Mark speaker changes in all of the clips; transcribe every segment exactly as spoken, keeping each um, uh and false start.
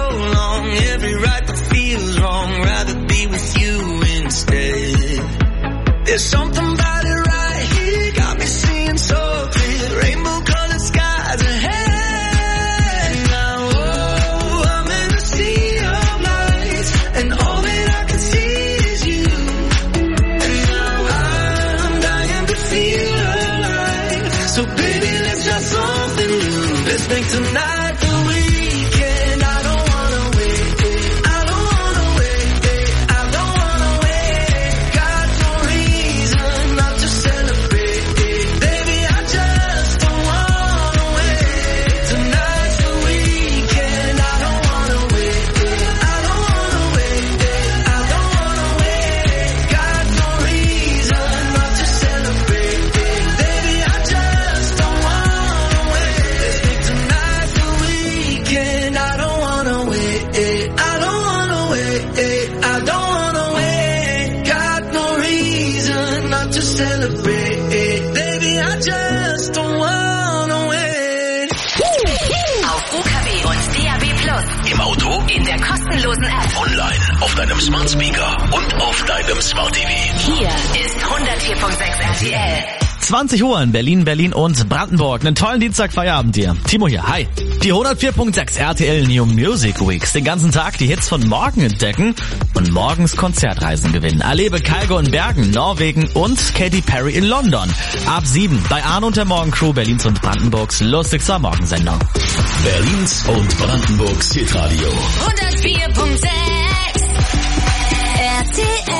Speaker 1: long. Every right that feels wrong, rather be with you instead. There's something about it right here, got me seeing so clear. Rainbow colored skies ahead. Now, oh, I'm in a sea of lights, and all that I can see is you. And now I'm dying to feel alive. So baby, let's try something new. Let's make tonight the weekend. I don't wanna wait, I don't wanna wait, I don't wanna wait. Got no reason not to celebrate, baby, I just don't wanna wait. Tonight's the weekend. I don't wanna wait, I don't wanna wait, I don't wanna wait. Got no reason not to celebrate, baby, I just don't wanna wait. Let's make tonight the weekend. I don't wanna wait, I don't wanna wait, I don't wanna wait. Got no reason not to celebrate, baby, I just don't wanna wait.
Speaker 2: Auf U K W und D A B Plus.
Speaker 3: Im Auto,
Speaker 2: In der kostenlosen App.
Speaker 3: online, auf deinem Smart Speaker und auf deinem Smart T V.
Speaker 2: Hier ist hundertvier Komma sechs R T L.
Speaker 4: zwanzig Uhr in Berlin, Berlin und Brandenburg. Einen tollen Dienstag-Feierabend dir. Timo hier, hi. Die hundertvier Komma sechs R T L New Music Weeks. Den ganzen Tag die Hits von morgen entdecken und morgens Konzertreisen gewinnen. Erlebe Kygo in Bergen, Norwegen und Katy Perry in London. Ab sieben bei Arno und der Morgencrew, Berlins und Brandenburgs lustigster Morgensendung.
Speaker 3: Berlins und Brandenburgs Hitradio.
Speaker 2: hundertvier Komma sechs R T L.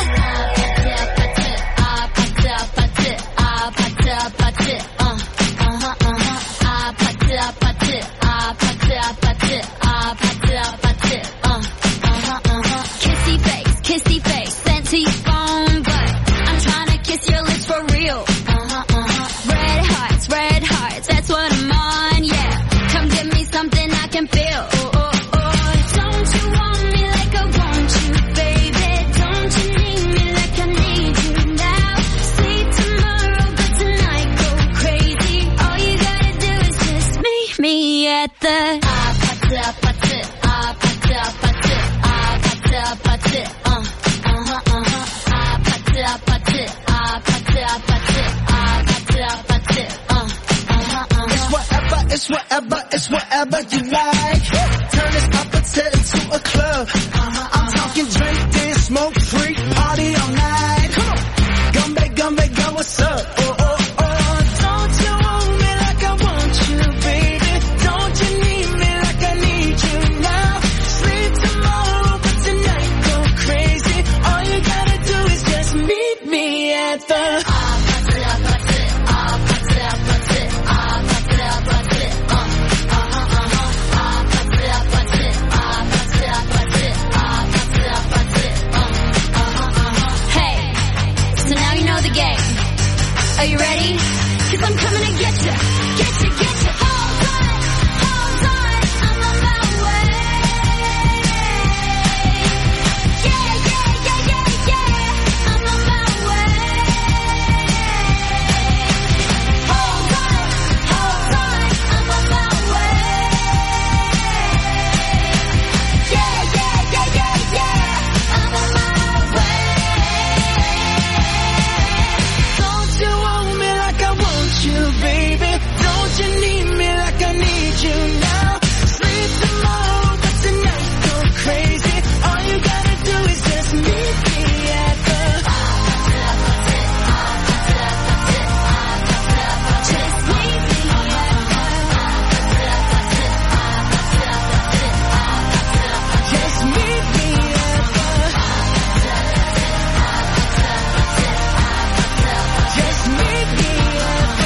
Speaker 2: Kissy face, kissy face, sent to your phone, but I'm trying to kiss your lips for real. Red hearts, red hearts, that's what I'm on, yeah. Come give me something I can feel. Oh, oh, oh. Don't you want me like I want you, baby? Don't you need me like I need you now? Sleep tomorrow, but tonight go crazy. All you gotta do is just meet me at the
Speaker 1: It's whatever, it's whatever you like. Turn this opposite into a club. I'm talking drink, dance, smoke, freak, party all night. Come on, Gumbe, Gumbe, go, what's up? Oh, oh, oh. Don't you want me like I want you, baby? Don't you need me like I need you now? Sleep tomorrow, but tonight go crazy. All you gotta do is just meet me at the
Speaker 2: Are you ready? 'Cause I'm coming to get you, get you, get you. Hold on, hold on, I'm on my way. Yeah, yeah, yeah, yeah, yeah, I'm on my way. Hold on, hold on, I'm on my way. Yeah, yeah, yeah, yeah, yeah, I'm on my way. Don't you want me like I want you, baby? Don't you need me like I need you now? Sleep tomorrow, but tonight go crazy. All you gotta do is just meet me at the just meet me at the just meet me at the just meet me at the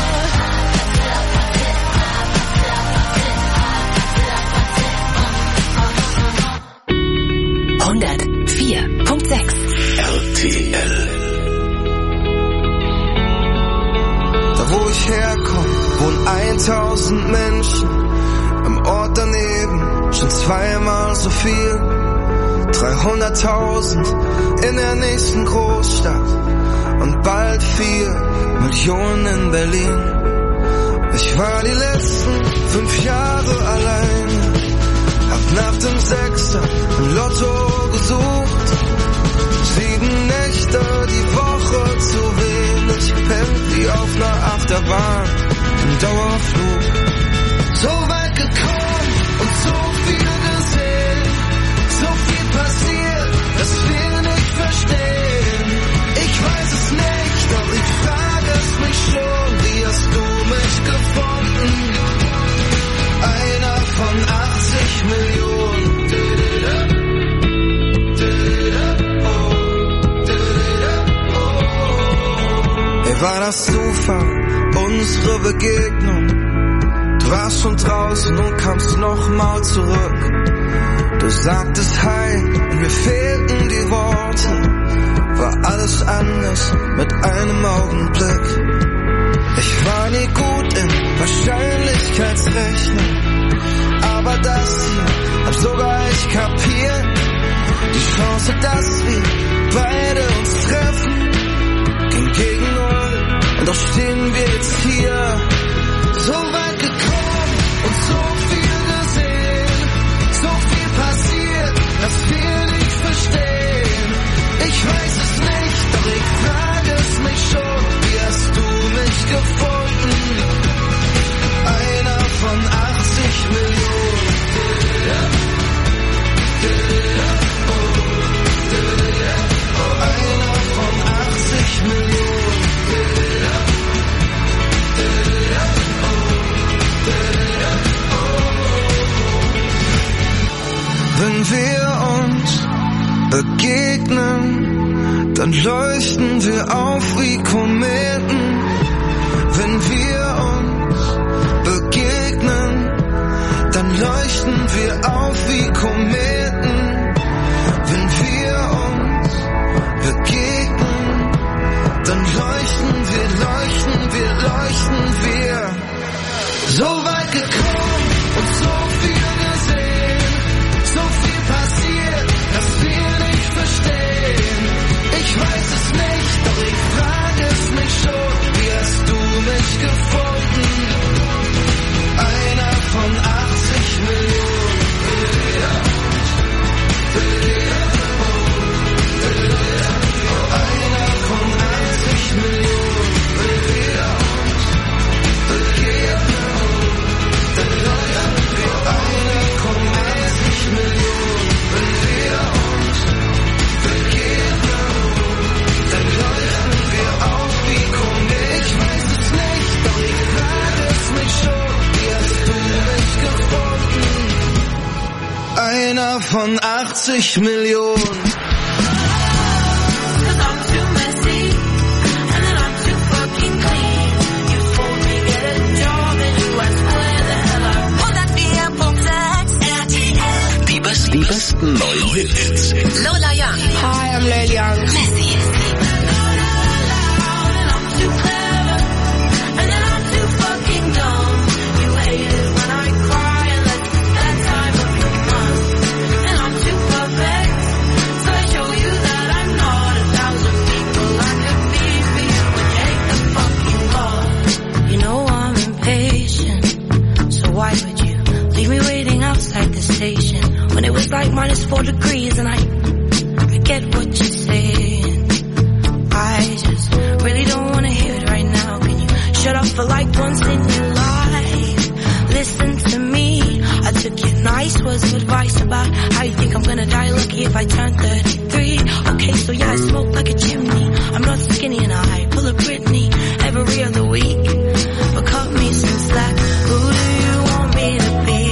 Speaker 2: hundertvier Komma sechs
Speaker 3: R T L.
Speaker 5: Da wo ich herkomme, wohnen tausend Menschen. Im Ort daneben schon zweimal so viel. dreihunderttausend in der nächsten Großstadt und bald vier Millionen in Berlin. Ich war die letzten fünf Jahre allein, hab nach dem Sechser im Lotto gesucht. Sieben Nächte die Woche zu wenig, pennt wie auf einer Achterbahn im Dauerflug. So weit gekommen und so viel gesehen, so viel passiert, dass wir nicht verstehen. Ich weiß es nicht, doch ich frage es mich schon, wie hast du mich gefunden? Einer von achtzig Millionen. Ey, war das Zufall, unsere Begegnung? Du warst schon draußen und kamst nochmal zurück. Du sagtest Hi und mir fehlten die Worte. War alles anders mit einem Augenblick. Ich war nie gut in Wahrscheinlichkeitsrechnung, aber das hier hab sogar ich kapiert. Die Chance, dass wir beide uns treffen, ging gegen null und doch stehen wir jetzt hier. So weit gekommen und so viel gesehen, so viel passiert, dass wir nicht verstehen. Ich weiß es nicht, doch ich frage es mich schon, wie hast du mich gefunden? Einer von achtzig Millionen. Einer von achtzig Millionen. Wenn wir uns begegnen, dann leuchten wir auf wie Kometen. Wenn wir uns begegnen, dann leuchten wir auf wie Kometen. Wenn wir uns begegnen, dann leuchten wir, leuchten wir, leuchten wir. So weit gekommen und so viel gesehen, so viel passiert, dass wir nicht verstehen. Ich weiß es nicht, doch ich frage es mich schon, wie hast du mich gefunden? Einer von achtzig Millionen. Einer von achtzig Millionen. Einer von achtzig Millionen.
Speaker 3: Die besten neuen Hits.
Speaker 6: Lola Young.
Speaker 7: Hi, I'm Lola Young.
Speaker 6: Messi.
Speaker 7: When it was like minus four degrees and I, I get what you're saying. I just really don't want to hear it right now. Can you shut up for like once in your life? Listen to me. I took your nice words of advice about how you think I'm gonna die lucky if I turn thirty-three. Okay, so yeah, I smoke like a chimney. I'm not skinny and I pull a Britney every other week. But cut me some slack. Who do you want me to be?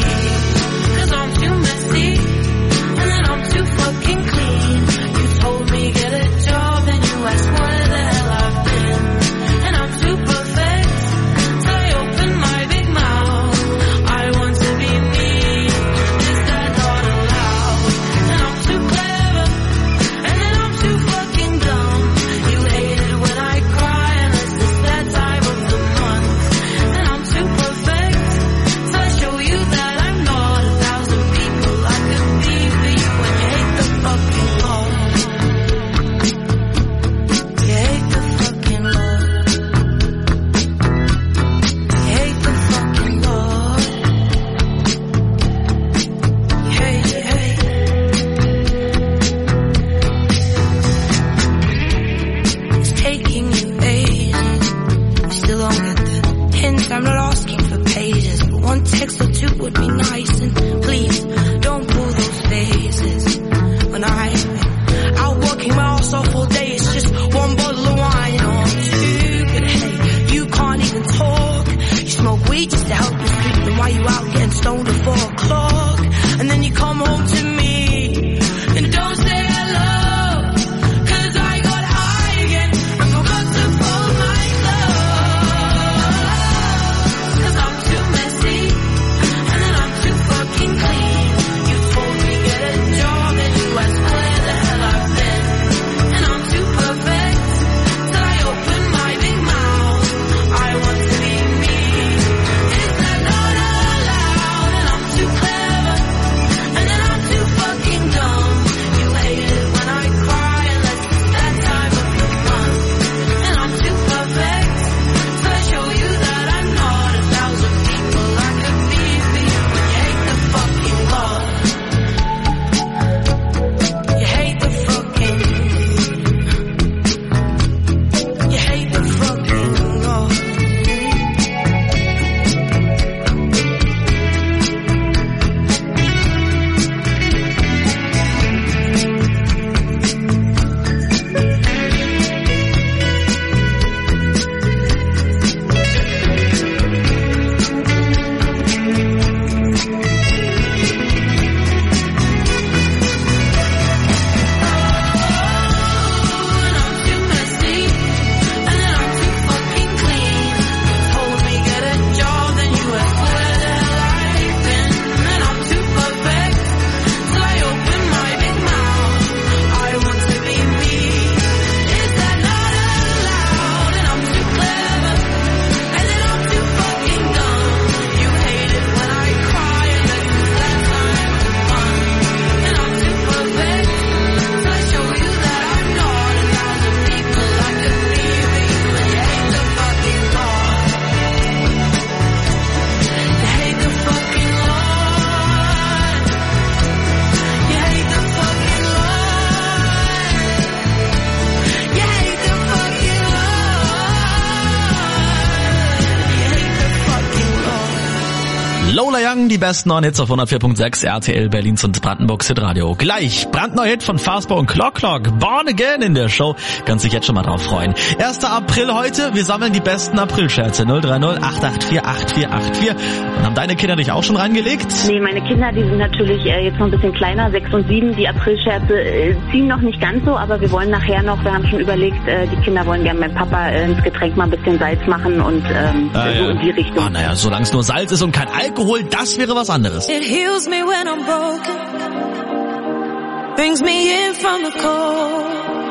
Speaker 4: Lola Young, die besten neuen Hits auf hundertvier Komma sechs R T L Berlins und Brandenburgs Hitradio. Gleich brandneuer Hit von Fastball und Clock Clock, Born Again in der Show. Kannst dich jetzt schon mal drauf freuen. erster April heute, wir sammeln die besten Aprilscherze. null drei null acht acht vier acht vier acht vier. Und haben deine Kinder dich auch schon reingelegt?
Speaker 6: Nee, meine Kinder, die sind natürlich äh, jetzt noch ein bisschen kleiner, sechs und sieben. Die Aprilscherze äh, ziehen noch nicht ganz so, aber wir wollen nachher noch, wir haben schon überlegt, äh, die Kinder wollen gerne meinem Papa äh, ins Getränk mal ein bisschen Salz machen und ähm, ah, so ja. in die Richtung.
Speaker 4: Ah, naja, solange es nur Salz ist und kein Alkohol, das wäre was anderes.
Speaker 7: It heals me when I'm broken, brings me in from the cold,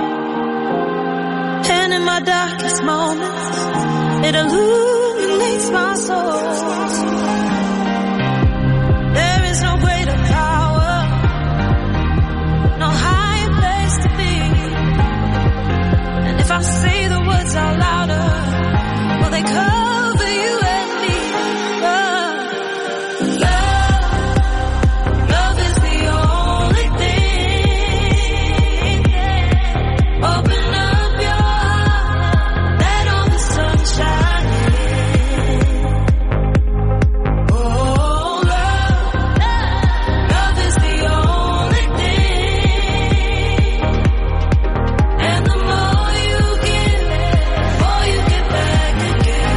Speaker 7: and in my darkest moments, it illuminates my soul. There is no greater power, no higher place to be, and if I say the words out louder, will they cover you and me? Love, love, love is the only thing. Open up your heart, let all the sun shine in. Oh, love, love is the only thing. And the more you give, the more you get back again.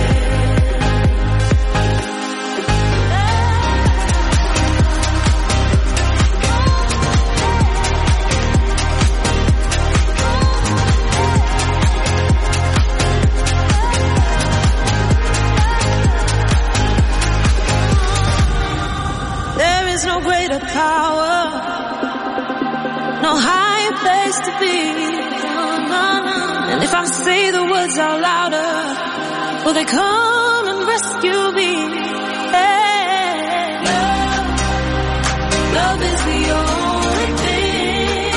Speaker 7: There is no greater power, no higher place to be. And if I say the words out louder, will they come and rescue me? Hey, love, love is the only thing.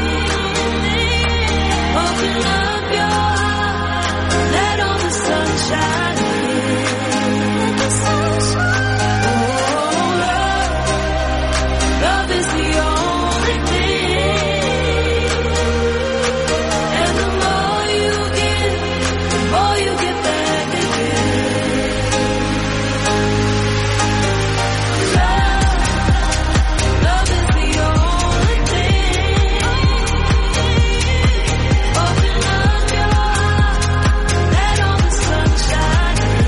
Speaker 7: Open up your heart, let all the sunshine in. Let the sunshine. Oh, love, love is the only thing. And the more you give, the more you get back again. Love, love is the only thing. Open up your heart, let all the sunshine in.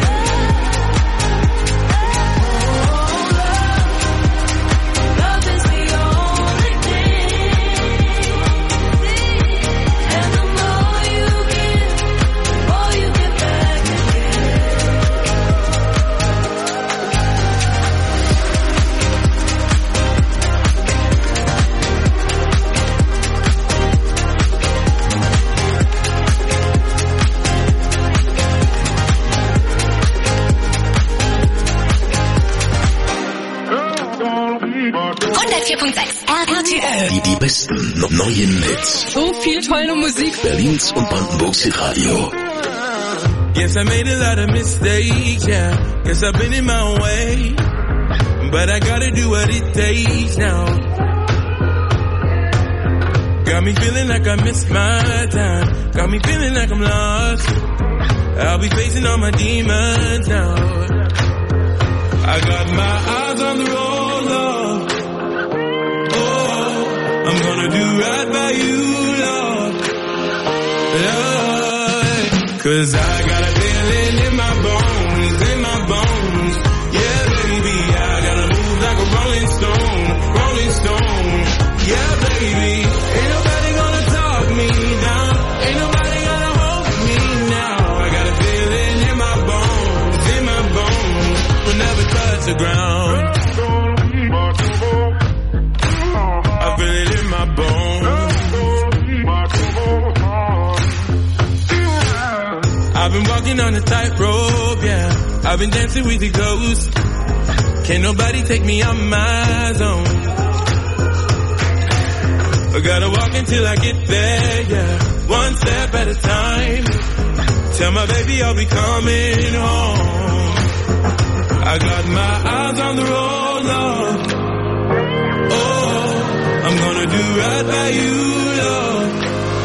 Speaker 7: Oh, love, love is the only thing. And the more you give, the more you get back again.
Speaker 2: hundertvier Komma sechs R T L.
Speaker 3: Die, die besten no- neuen Hits.
Speaker 8: So viel tolle Musik.
Speaker 3: Berlins und Brandenburgs Hitradio.
Speaker 9: Yes, I made a lot of mistakes, yeah. Guess I've been in my own way. But I gotta do what it takes now. Got me feeling like I missed my time. Got me feeling like I'm lost. I'll be facing all my demons now. I got my eyes on the road, Lord. Oh, I'm gonna do right by you, Lord. Lord. Cause I got a feeling in my bones, in my bones. Yeah, baby, I gotta move like a rolling stone, rolling stone. Yeah, baby, ain't nobody gonna talk me down. Ain't nobody gonna hold me now. I got a feeling in my bones, in my bones. We'll never touch the ground. I feel it in my bones. I've been walking on a tightrope, yeah. I've been dancing with the ghosts. Can't nobody take me out my zone. I gotta walk until I get there, yeah. One step at a time. Tell my baby I'll be coming home. I got my eyes on the road, Lord. Oh, I'm gonna do right by you, Lord.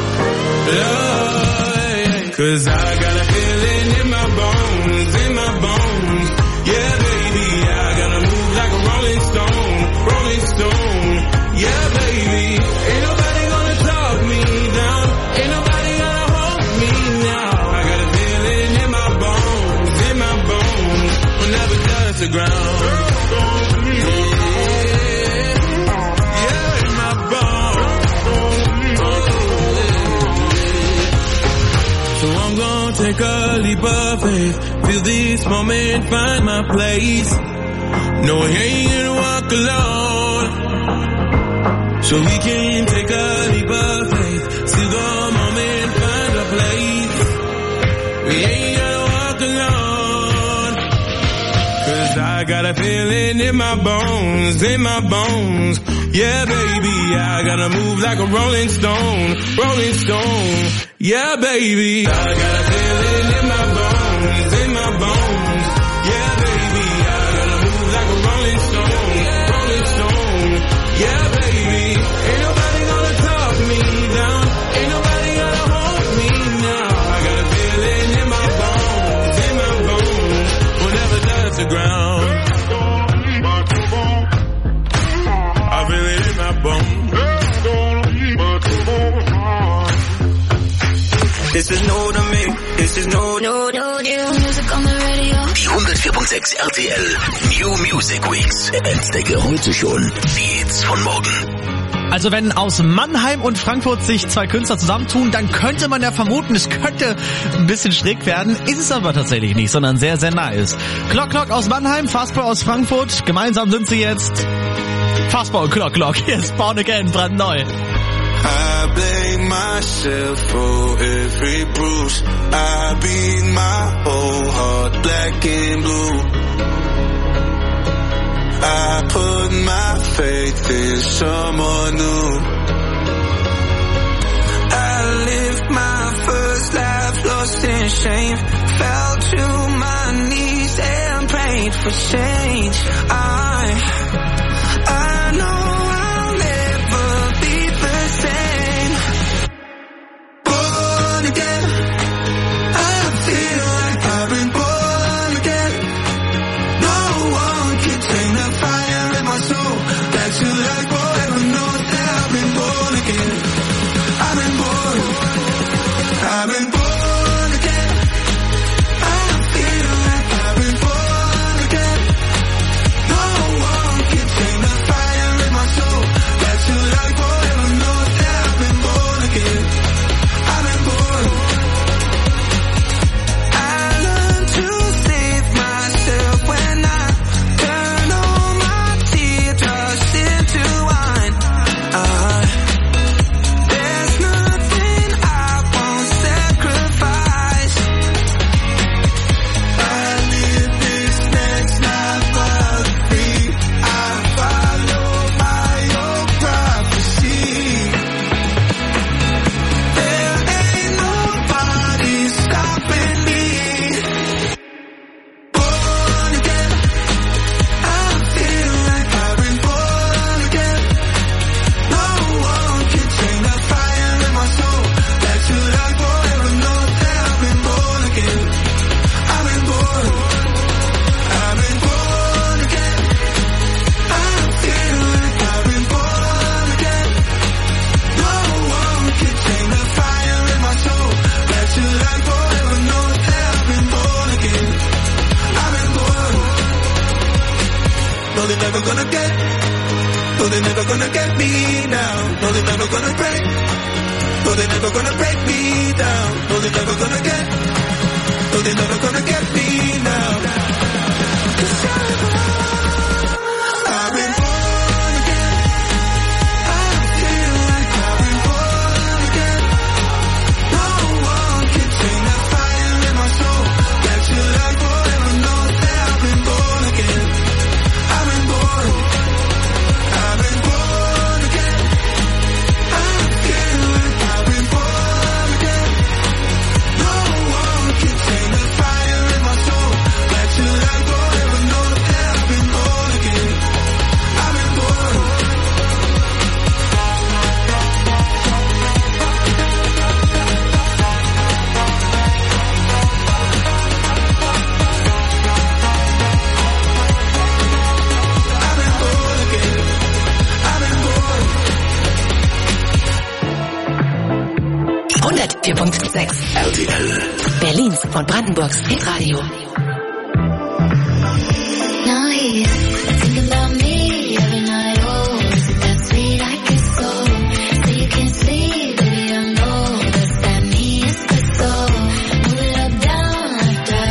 Speaker 9: Lord, cause I got a feeling in my bones, in my bones. Yeah, baby, I gotta move of faith. Feel this moment, find my place. No, I ain't gonna walk alone. So we can take a leap of faith. See the moment, find a place. We ain't gonna walk alone. Cause I got a feeling in my bones, in my bones. Yeah, baby, I gotta move like a rolling stone, rolling stone. Yeah, baby, I got a feeling in my bones, in my bones. Yeah, baby, I gotta move like a rolling stone, rolling stone. Yeah, baby, ain't nobody gonna talk me down, ain't nobody gonna hold me now. I got a feeling in my bones, in my bones. Will never touch the ground. I feel it in my bones.
Speaker 1: This is new to me, this is new, new, new, new music on the radio.
Speaker 3: Die hundertvier Komma sechs R T L New Music Weeks. Entdecke heute schon die Hits von morgen.
Speaker 4: Also wenn aus Mannheim und Frankfurt sich zwei Künstler zusammentun, dann könnte man ja vermuten, es könnte ein bisschen schräg werden. Ist es aber tatsächlich nicht, sondern sehr, sehr nice. Clock Clock aus Mannheim, Fastball aus Frankfurt. Gemeinsam sind sie jetzt Fastball und Clock Clock. Hier ist Born Again, brandneu.
Speaker 5: I blame myself for every bruise. I beat my whole heart black and blue. I put my faith in someone new. I lived my first life lost in shame. Fell to my knees and prayed for change. I, I know I'll never be the same. Born again, I feel like I've been born again. No one can tame the fire in my soul. That's you like forever knows that I've been born again. I've been born, I've been born again. I feel like I've been born again. No one can tame the fire in my soul. That's you like forever knows that I've been born again. I've been born. I learned to save myself when I turn all my teardrops into wine. Uh, there's nothing I won't sacrifice. I live this next life for free. I follow my own prophecy. There ain't nobody stopping me. Born again, I feel like I've been born again. No one can tame the fire in my soul. That you like forever knows that I've been born again. I've been born, I've been born again. I feel like I've been born again. No one can tame the fire in my soul. That you like forever knows that I've been born again. I've been born. No, they're never gonna get. No, they're never gonna get me down. No, they're never gonna break. No, they're never gonna break me down. No, they're never gonna get. No, they're never gonna get me now. 'Cause I've I've been born again. I feel like I've been born again. No one can tame the fire in my soul. That you like forever knows that I've been born again. I've been born. I've been born again. I feel like I've been born again. No one can tame the fire in my soul. That you like forever knows that I've been born again. I've been born. I've been born again. I've been born.
Speaker 8: hundertvier Komma sechs
Speaker 3: R T L.
Speaker 8: Berlins und Brandenburgs Hitradio.
Speaker 2: Now he's thinking about me every night. Oh, is it that sweet? I guess so. So you can't sleep, baby, I know. Does that mean it's good so? Move it up, down, after I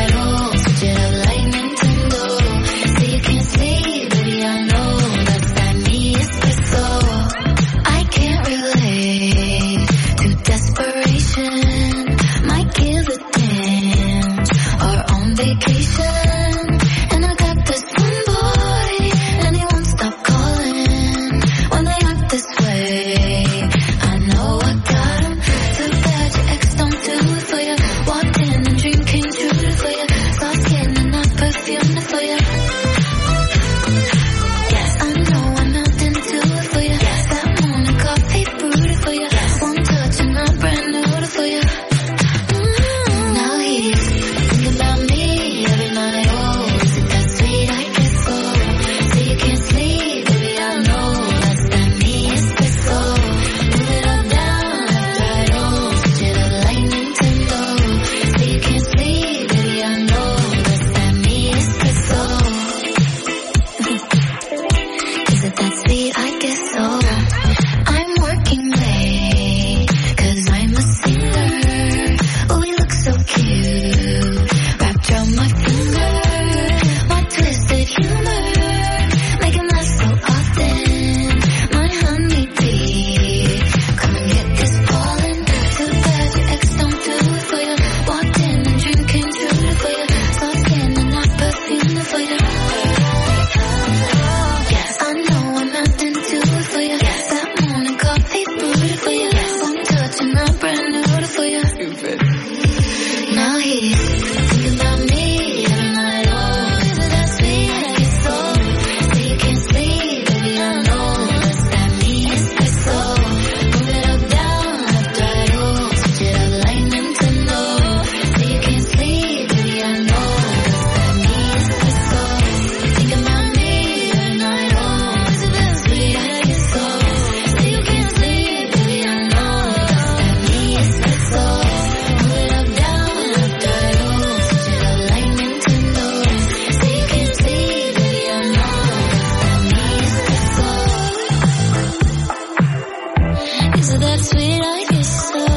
Speaker 2: So that's sweet, I guess so.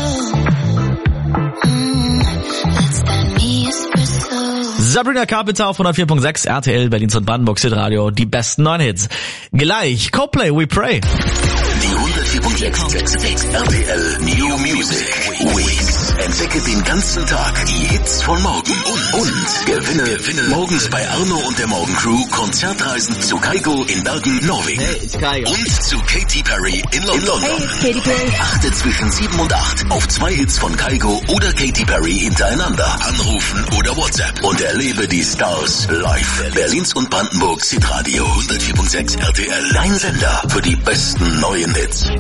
Speaker 2: Mm, that's that me espresso.
Speaker 4: Sabrina Carpenter auf hundertvier Komma sechs R T L, Berlins und Brandenburgs Hitradio, die besten neuen Hits. Gleich Coldplay, We Pray.
Speaker 3: Die hundertvier Komma sechs R T L New Music Weeks. Entdecke den ganzen Tag die Hits von morgen und, und gewinne, gewinne morgens bei Arno und der Morgencrew Konzertreisen zu Kygo in Bergen, Norwegen.
Speaker 10: Hey, it's Kygo.
Speaker 3: Und zu Katy Perry in London.
Speaker 10: In London. Hey, it's Katy Perry.
Speaker 3: Achte zwischen sieben und acht auf zwei Hits von Kygo oder Katy Perry hintereinander. Anrufen oder WhatsApp und erlebe die Stars live. Berlins und Brandenburgs Hitradio hundertvier Komma sechs R T L. Dein Sender für die besten neuen Hits.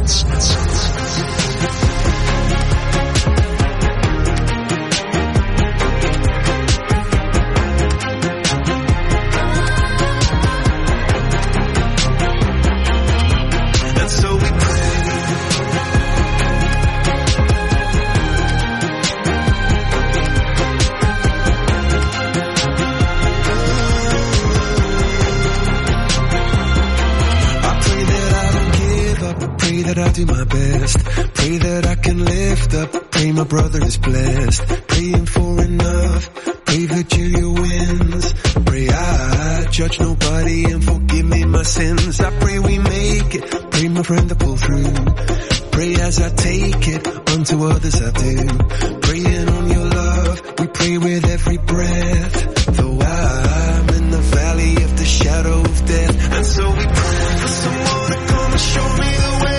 Speaker 5: I do my best. Pray that I can lift up. Pray my brother is blessed. Praying for enough. Pray Virginia wins. Pray I judge nobody and forgive me my sins. I pray we make it. Pray my friend to pull through. Pray as I take it. Unto others I do. Praying on your love. We pray with every breath. Though I'm in the valley of the shadow of death. And so we pray for someone to come and show me the way.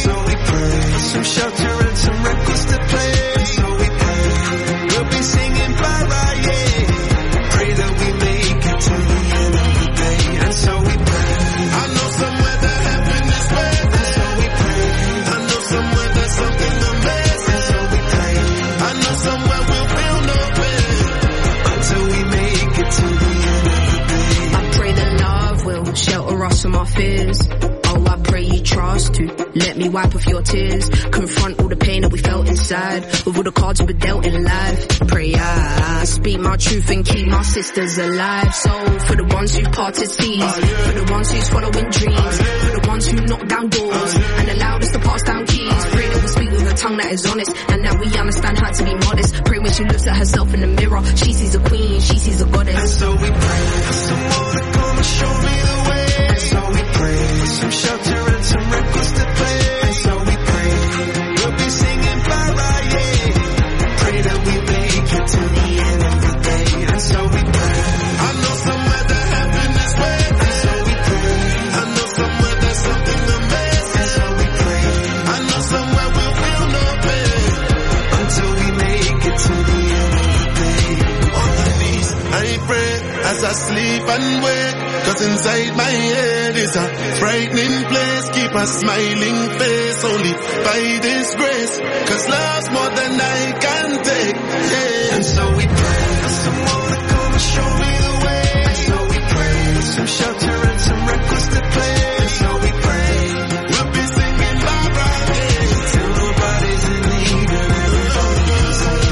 Speaker 5: Some shelter and some records to play. So we pray, we'll be singing para, yeah. Pray that we make it to the end of the day. And so we pray, I know somewhere that heaven is waiting. And so we pray, I know somewhere there's something amazing. And so we pray, I know somewhere we'll feel no pain until we make it to the end of the day.
Speaker 7: I pray that love will shelter us from our fears. Oh, I pray you trust to let me wipe off your tears. Confront all the pain that we felt inside with all the cards we were dealt in life. Pray I speak my truth and keep my sisters alive. So for the ones who parted seas, for the ones who's following dreams, for the ones who knock down doors and allowed us to pass down keys. Pray that we speak with a tongue that is honest and that we understand how to be modest. Pray when she looks at herself in the mirror, she sees a queen, she sees a goddess.
Speaker 5: And so we pray for someone to come and show me the way. And so we pray for some shelter and some records to play. And so we pray, we'll be singing para, yeah. Pray that we make it to the end of the day. And so we pray, I know somewhere that heaven is waiting. And so we pray, I know somewhere there's something amazing. And so we pray, I know somewhere we'll feel no pain until we make it to the end of the day.
Speaker 9: On my knees, I pray as I sleep and wake. Cause inside my head is a frightening place. Keep a smiling face only by this grace. Cause love's more than I can take, yeah.
Speaker 5: And so we pray for someone to come and show me the way. And so we pray for some shelter and some records to play. And so we pray,
Speaker 9: we'll be singing Barbara, yeah.
Speaker 5: Till nobody's in need and everybody can sing.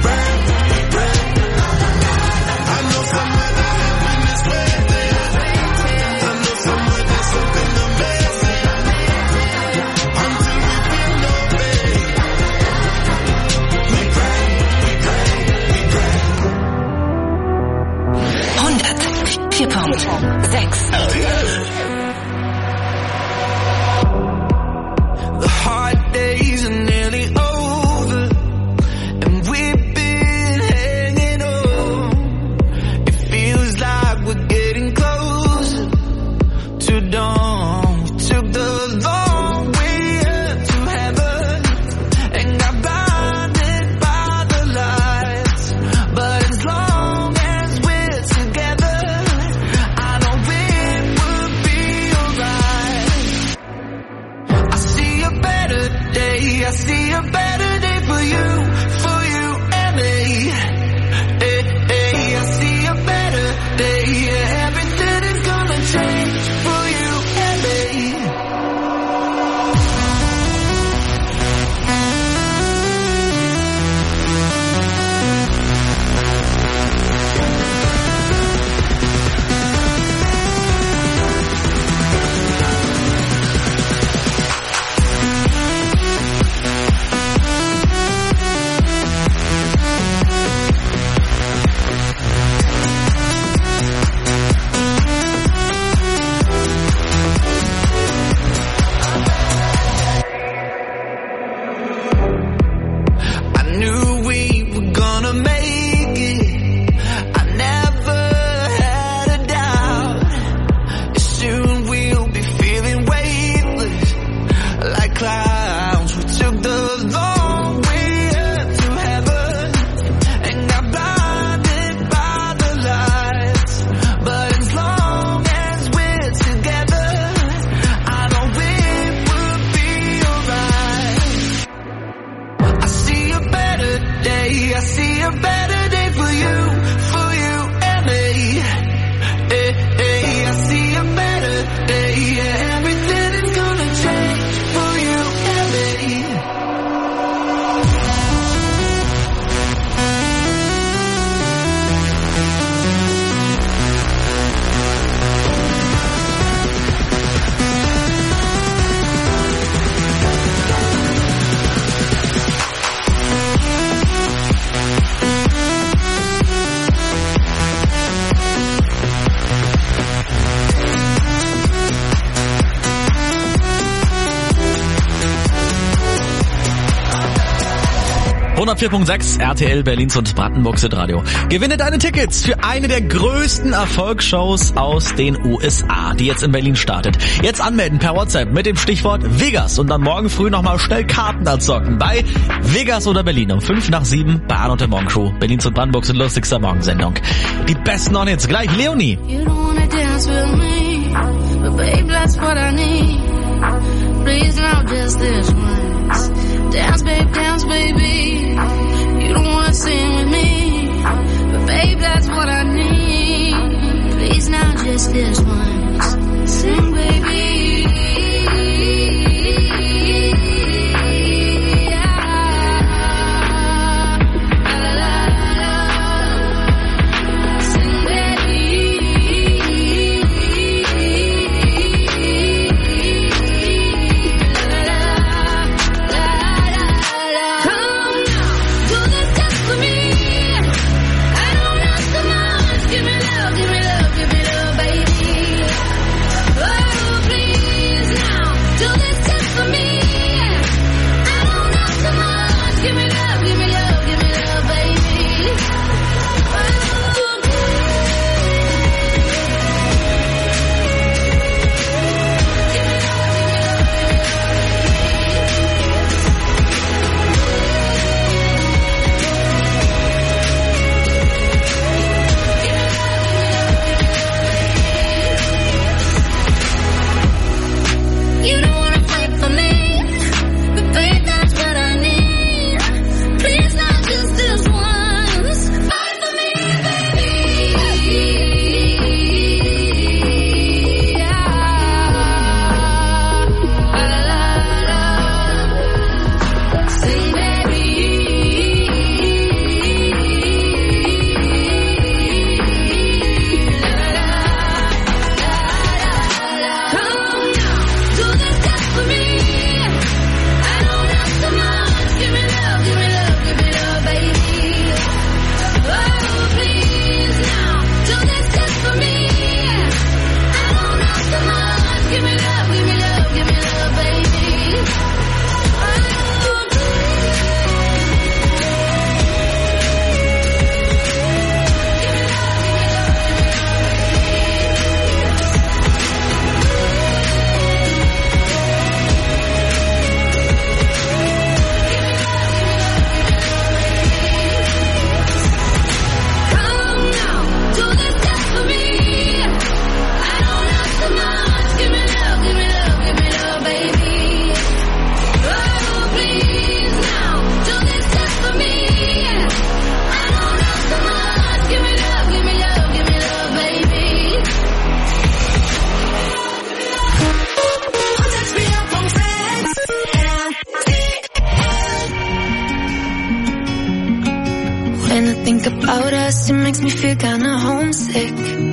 Speaker 9: I know somewhere that heaven is waiting.
Speaker 5: day. I see a better day for you, for you and me. Hey, hey, I see a better day. Yeah, everything is gonna change for you and me.
Speaker 4: hundertvier Komma sechs R T L Berlins und Brandenburgs Hitradio. Gewinne deine Tickets für eine der größten Erfolgsshows aus den U S A, die jetzt in Berlin startet. Jetzt anmelden per WhatsApp mit dem Stichwort Vegas und dann morgen früh nochmal schnell Karten erzocken bei Vegas oder Berlin um fünf nach sieben bei Arno und der Morgenshow. Berlins und Brandenburgs lustigster Morgensendung. Die besten noch jetzt gleich. Leonie.
Speaker 7: You don't wanna dance with me, but babe, that's what I need. Please now just this once. Dance, babe, dance, baby. You don't wanna sing with me, but babe, that's what I need. Please now just this once. Sing, baby.
Speaker 10: It makes me feel kinda homesick.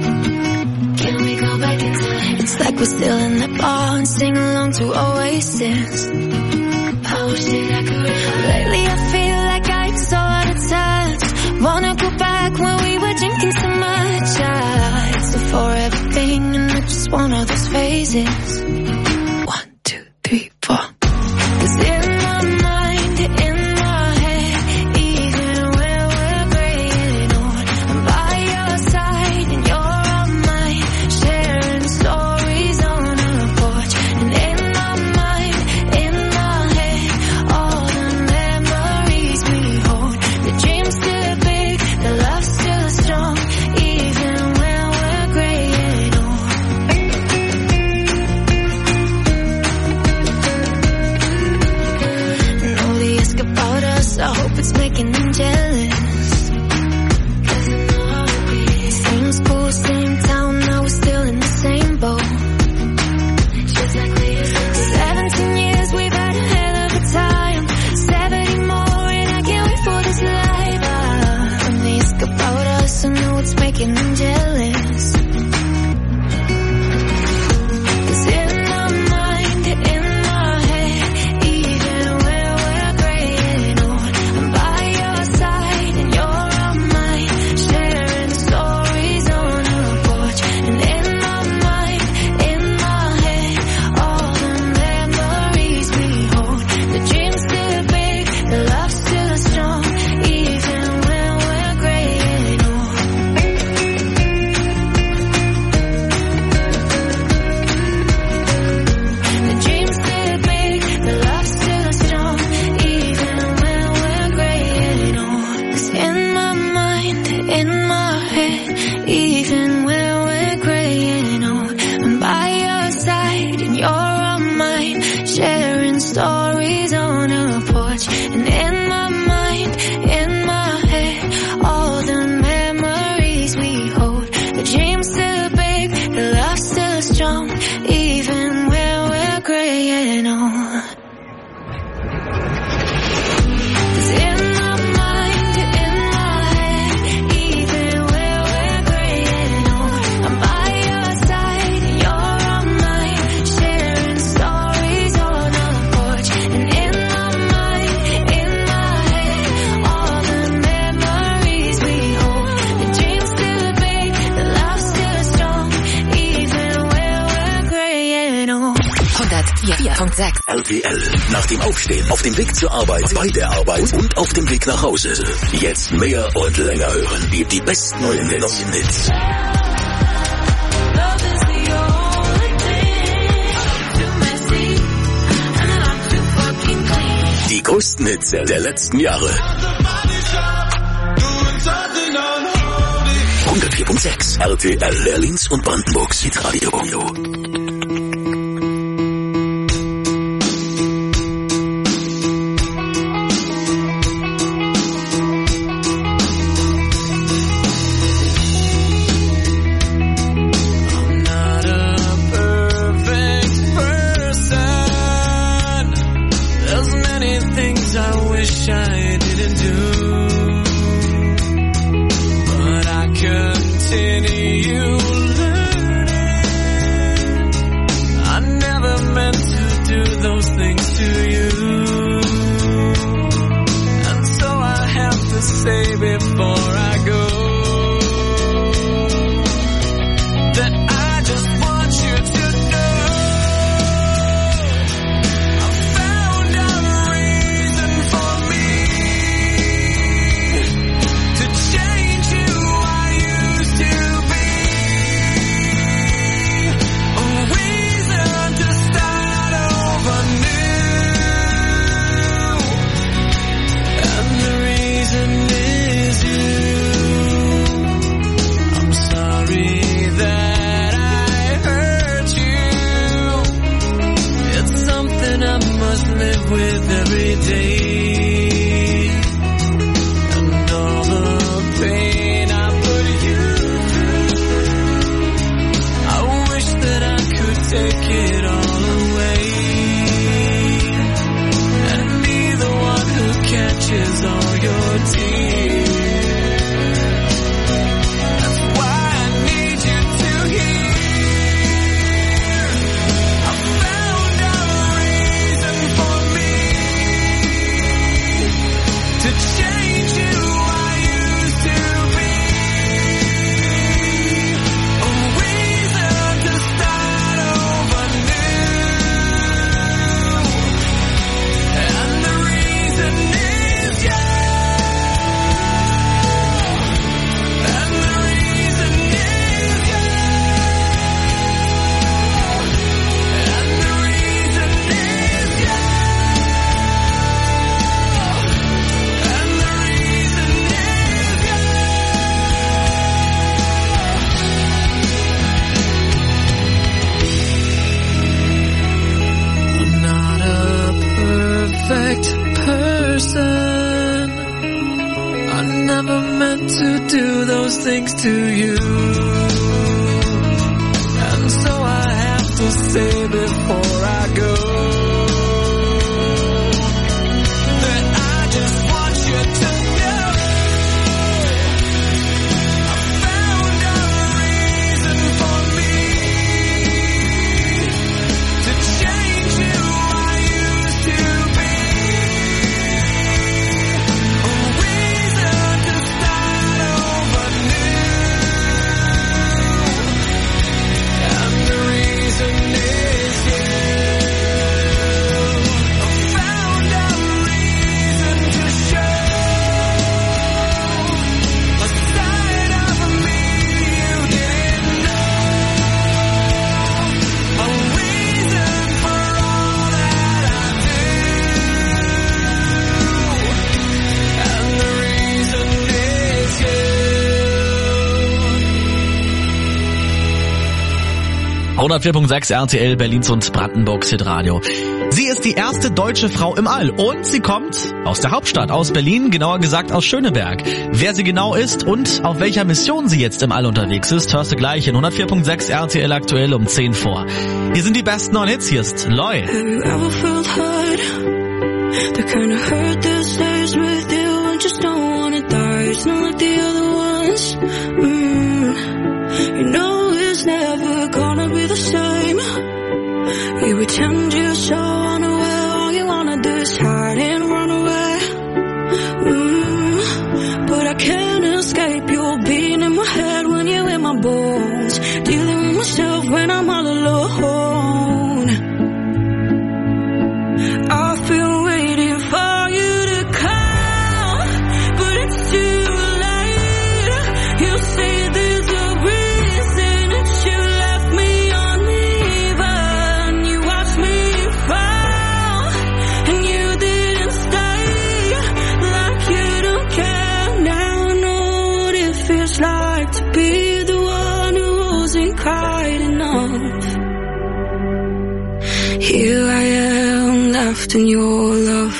Speaker 10: Can we go back in time? It's like we're still in the bar and sing along to Oasis. I wish that I could. Lately I feel like I'm so out of touch. Wanna go back when we were drinking so much. I asked for everything and I just want all those phases. One, two, three, four. 'Cause in my mind, in my head, even when we're breaking on, I'm by your side and you're on mine, sharing stories on a porch. And in my mind, in my head, all the memories we hold. The dream's still big, the love's still strong, even when we're graying on.
Speaker 8: Punkt sechs.
Speaker 3: R T L. Nach dem Aufstehen, auf dem Weg zur Arbeit, bei der Arbeit und auf dem Weg nach Hause. Jetzt mehr und länger hören. Die, die besten neuen Hits. Die größten Hits der letzten Jahre. hundertvier Komma sechs R T L Berlins und Brandenburgs Hitradio.
Speaker 4: hundertvier Komma sechs R T L Berlins und Brandenburgs Hitradio. Sie ist die erste deutsche Frau im All und sie kommt aus der Hauptstadt, aus Berlin, genauer gesagt aus Schöneberg. Wer sie genau ist und auf welcher Mission sie jetzt im All unterwegs ist, hörst du gleich in hundertvier Komma sechs R T L aktuell um zehn vor. Hier sind die besten neuen Hits, hier ist Loy.
Speaker 11: Have you ever felt hurt? The kind of hurt that stays with you and just don't wanna die. It's not like the other ones. Mm. You know it's never gonna be the same. You pretend you're so unaware. All you wanna do is hide and run away. Mm. But I can't escape your being in my head when you're in my bones. Dealing with myself when I'm all alone. cried enough. Here I am, left in your love.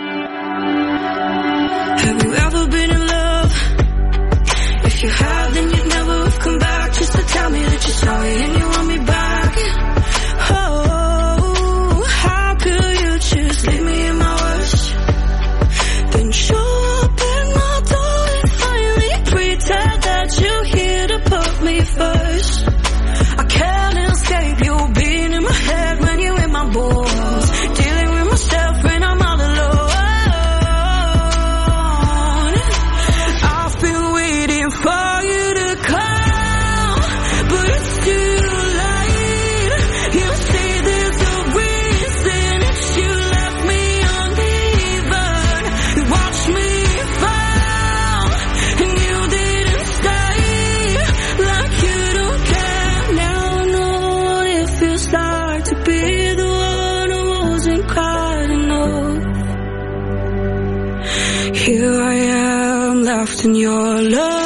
Speaker 11: Have you ever been in love? If you have, then you'd never have come back just to tell me that you're sorry and you want me back. Oh, how could you just leave me in my worst? Then show up at my door and finally pretend that you're here to put me first. I can't escape you being in my head when you're in my balls, dealing with myself when I'm all alone. I've been waiting for you to come, but it's too late. You say there's a reason that you left me uneven. You watched me fall and you didn't stay, like you don't care. Now I know what it feels like to be the one who wasn't quite enough. Here I am, left in your love.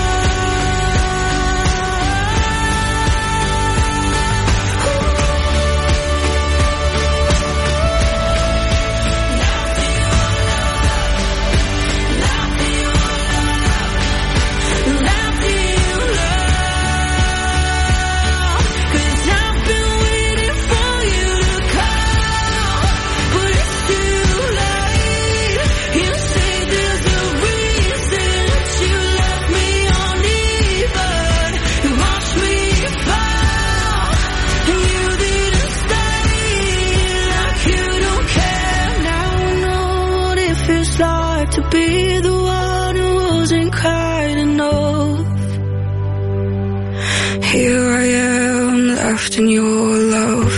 Speaker 11: To be the one who wasn't quite enough. Here I am, left in your love.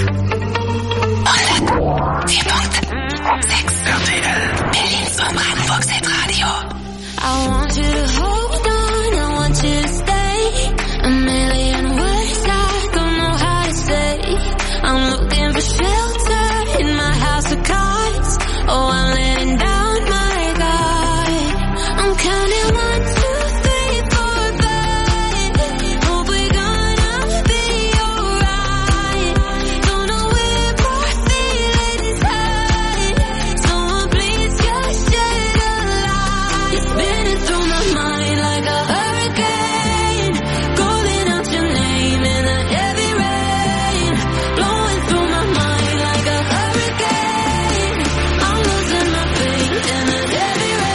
Speaker 8: hundert vier Komma sechs R T L, Berlins und Brandenburgs Hitradio.
Speaker 2: I want you to hold on, I want you to stay. A million words I don't know how to say. I'm looking for shelter in my house of cards. Oh, I'm letting down my guard. I'm counting one, two, three, four, five. Hope we're gonna be alright. Don't know where my feelings hide. Someone please just shed a light. It's spinning through my mind like a hurricane, calling out your name in the heavy rain, blowing through my mind like a hurricane. I'm losing my faith in the heavy rain.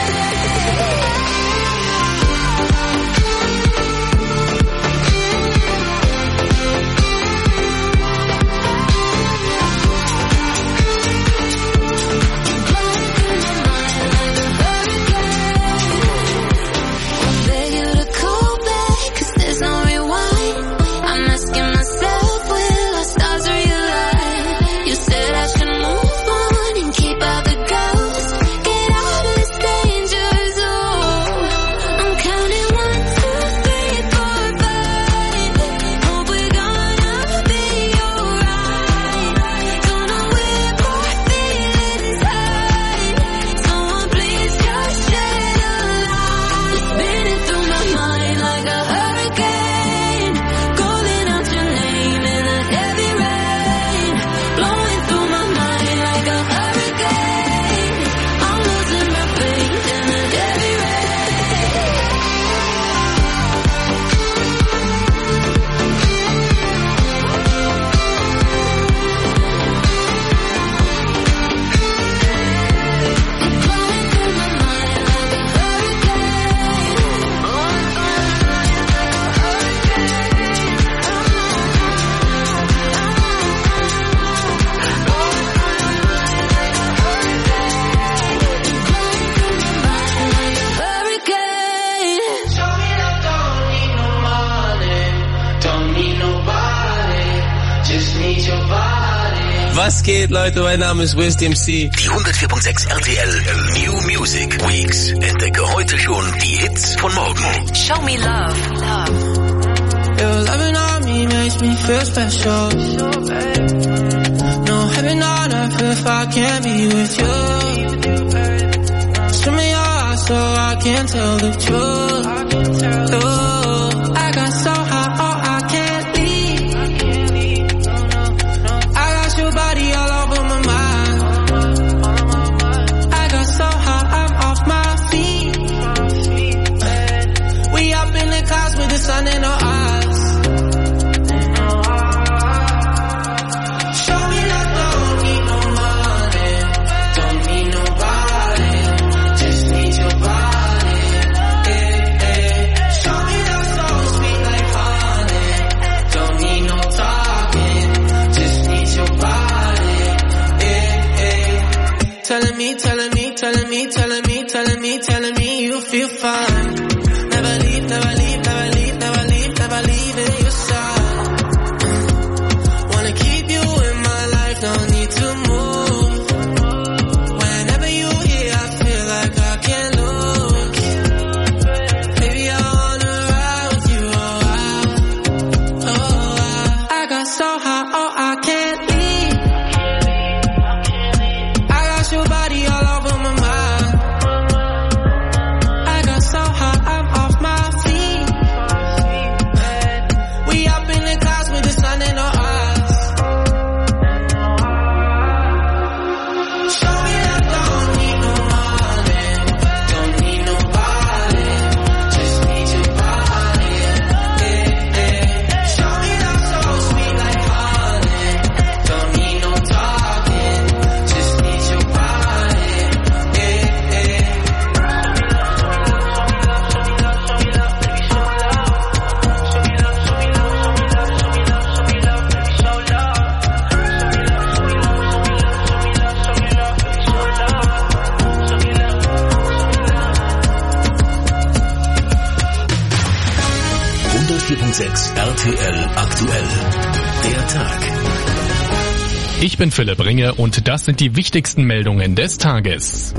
Speaker 2: Beg you to call back, 'cause there's no rewind. I'm asking myself, will our stars realign? You said I should move on and keep out the ghosts, get out of this danger zone. I'm counting one, two, three, four, five. Hope we're gonna be alright. Don't know where my feelings hide. Someone please just shed a light. It's spinning through my mind like a hurricane, calling out your name in the heavy rain, blowing through my mind like a hurricane. I'm losing my faith in the heavy hurricane.
Speaker 9: Don't need no money, don't need nobody, just need your body.
Speaker 12: Was geht, Leute? Mein Name ist Wiz D M C.
Speaker 3: Die hundertvier Komma sechs R T L New Music Weeks. Entdecke heute schon die Hits von morgen.
Speaker 8: Show me love. Love.
Speaker 13: Your loving on me makes me feel special. No heaven on earth if I can't be with you. Swim me your heart so I can tell the truth. Ooh, I got so high, oh I can't leave. feel fine. Never leave, never leave, never leave, never leave, never leave in your side. Wanna keep you in my life, don't need to move. Whenever you're here, I feel like I can't lose. Baby, I wanna ride with you, oh I, oh I. I got so high, oh I can't leave. I got your body all over my mind. I got so high, I'm off my feet. We up in the clouds with the sun in our eyes. Show me that don't need no money, don't need nobody, just need your body. Yeah, yeah. Show me that so sweet like honey, don't need no talking, just need your body. Yeah, yeah.
Speaker 3: hundertvier Komma sechs R T L aktuell. Der Tag.
Speaker 14: Ich bin Philipp Ringe und das sind die wichtigsten Meldungen des Tages.